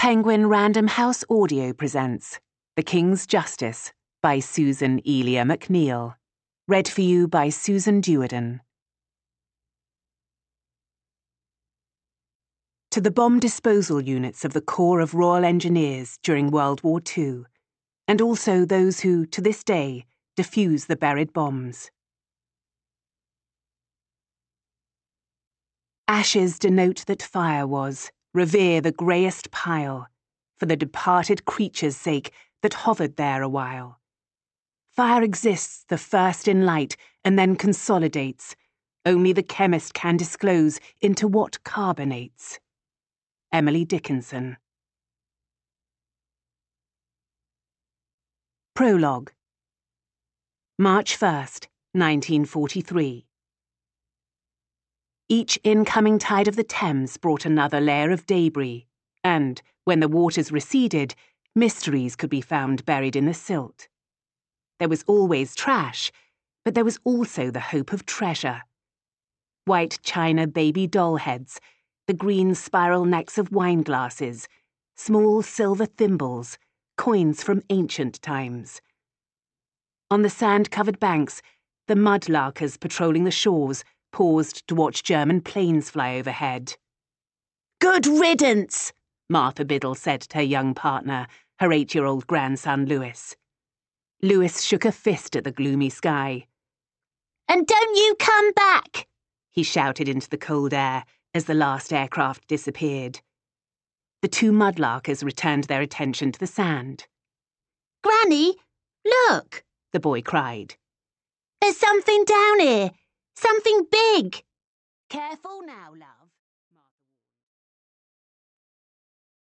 Penguin Random House Audio presents The King's Justice by Susan Elia McNeill. Read for you by Susan Duerden. To the bomb disposal units of the Corps of Royal Engineers during World War II, and also those who, to this day, defuse the buried bombs. Ashes denote that fire was. Revere the greyest pile, for the departed creature's sake that hovered there a while. Fire exists the first in light and then consolidates. Only the chemist can disclose into what carbonates. Emily Dickinson. Prologue. March 1st, 1943. Each incoming tide of the Thames brought another layer of debris, and, when the waters receded, mysteries could be found buried in the silt. There was always trash, but there was also the hope of treasure. White china baby doll heads, the green spiral necks of wine glasses, small silver thimbles, coins from ancient times. On the sand-covered banks, the mudlarkers patrolling the shores paused to watch German planes fly overhead. "Good riddance," Martha Biddle said to her young partner, her 8-year-old grandson Lewis. Lewis shook a fist at the gloomy sky. "And don't you come back," he shouted into the cold air as the last aircraft disappeared. The two mudlarkers returned their attention to the sand. "Granny, look," the boy cried. "There's something down here. Something big." "Careful now, love."